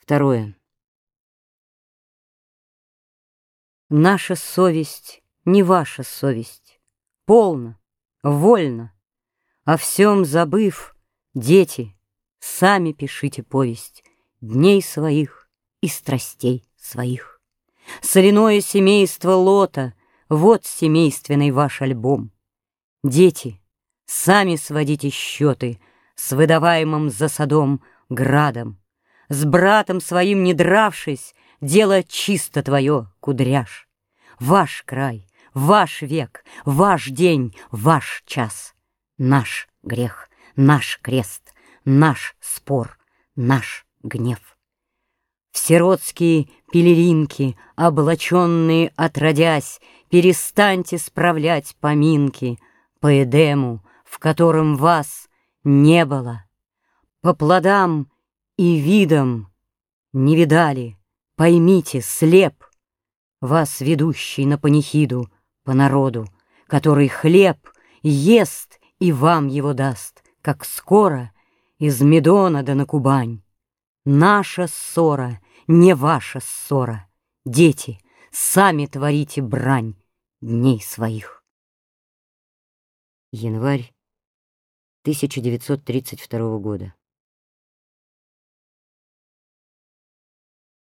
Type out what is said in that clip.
Второе. Наша совесть не ваша совесть. Полно, вольно. О всем забыв, дети, сами пишите повесть дней своих и страстей своих. Соляное семейство Лота — вот семейственный ваш альбом. Дети, сами сводите счеты с выдаваемым за Содом градом. С братом своим не дравшись, дело чисто твое, кудряш. Ваш край, ваш век, ваш день, ваш час. Наш грех, наш крест, наш спор, наш гнев. В сиротские пелеринки, облаченные отродясь, перестаньте справлять поминки по Эдему, в котором вас не было. По плодам и видам не видали, поймите, слеп, вас ведущий на панихиду по народу, который хлеб ест и вам его даст, как скоро из Медона да на Кубань. Наша ссора, не ваша ссора. Дети, сами творите брань дней своих. Январь 1932 года.